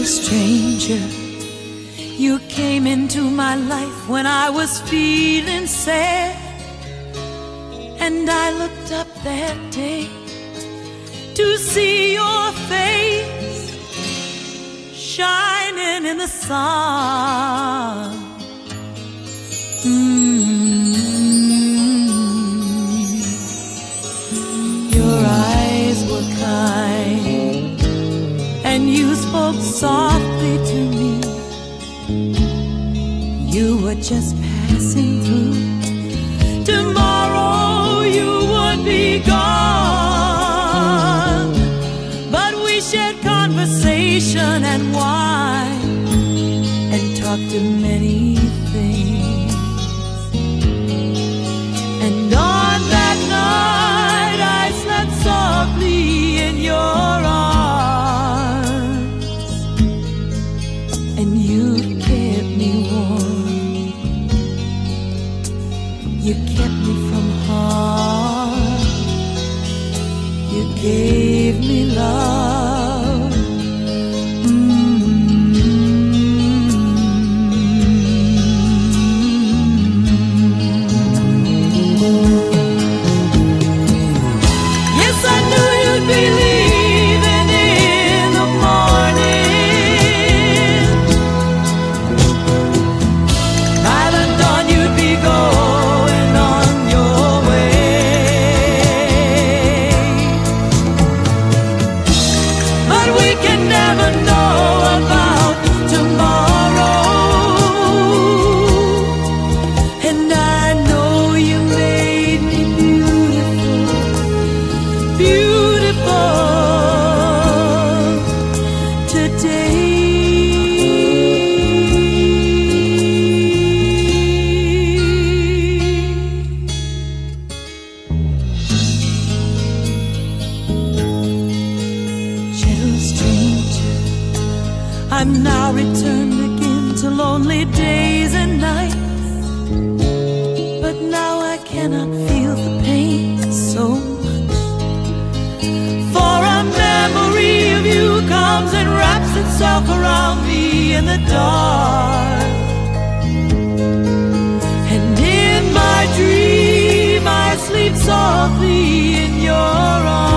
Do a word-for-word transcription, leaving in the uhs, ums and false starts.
stranger, you came into my life when I was feeling sad, and I looked up that day to see your face shining in the sun. Mm-hmm. Your eyes were kind, and you spoke softly to me. You were just passing through. Tomorrow you would be gone, but we shared conversation and wine and talked of many things. And on that night I slept softly in your arms, and you kept me warm. You kept me from harm. You gave me love. Mm-hmm. Yes, I knew you'd be leaving in the morning. By the dawn you'd be going on your way. But we can never know about tomorrow. And I know you made me beautiful, beautiful today. Gentle stranger, I'm now returned again to lonely days and nights, but now I cannot feel the pain so much. For a memory of you comes and wraps itself around me in the dark. And in my dream I sleep softly in your arms.